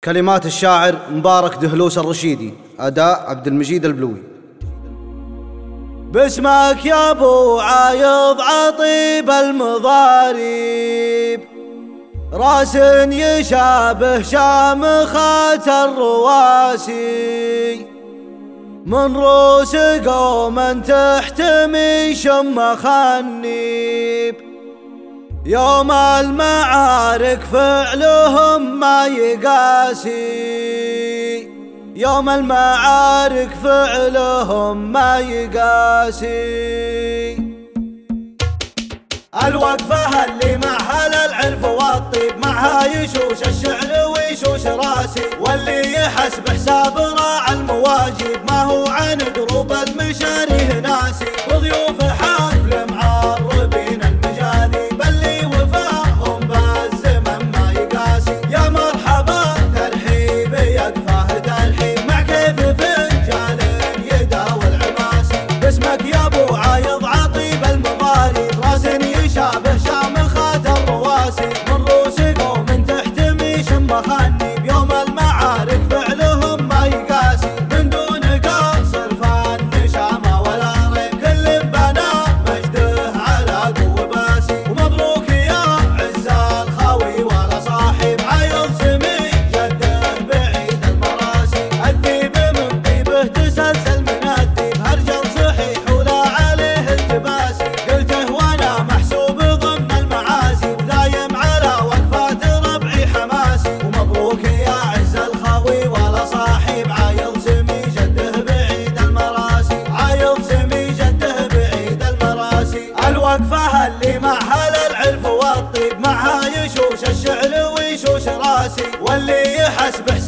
كلمات الشاعر مبارك دهلوس الرشيدي، أداء عبد المجيد البلوي. باسمك يا ابو عايض عطيب المضاريب، راس يشابه شامخات الرواسي، من روس قوم تحتمي شم خنيب، يوم المعارك فعلهم ما يقاسي، يوم المعارك فعلهم ما يقاسي. الوقفة اللي معها العرف والطيب، معها يشوش الشعر ويشوش راسي، واللي يحس بحساب راعى المواجب، ما هو عن دروب المشاريه ناسي، وضيوف حفل معربين المجاذيب اللي وفاهم بالزمن ما يقاسي. يا مرحبا ترحيب يقفه ترحيب، مع كيف فنجان يداوي العباسي. باسمك يا ابو عايض عطيب المضاريب، راس يشابه شامخات الرواسي، من روس قوم تحتمي شم خنيب، يوم المعارك فعلهم ما يقاسي، من دون قصر فن شامه ولا ريب، كل بنا مجده على قوة باسي. ومبروك يا عز الخاوي ولا صاحب، عايض سمي جده بعيد المراسي، الذيب من طيبه تسلسل من الذيب، هرجل صحيح ولا عليه التباسي، قلته وانا محسوب ضمن المعازي، ودايم على وقفات ربعي حماسي. ومبروك يا عز الخاوي ولا صاحب، عايض سمي جده بعيد المراسي، عايض سمي جده بعيد المراسي. الوقفة اللي معها العرف والطيب، معها يشوش الشعر ويشوش راسي، واللي يحس بحساب